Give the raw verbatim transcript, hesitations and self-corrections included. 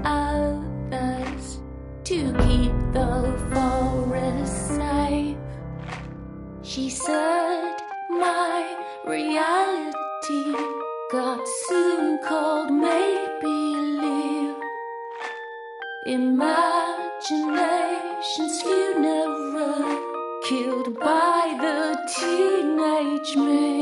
others to keep the forest safe. She said my reality got soon called make-believe. Imagination's funeral, killed by the teenage me.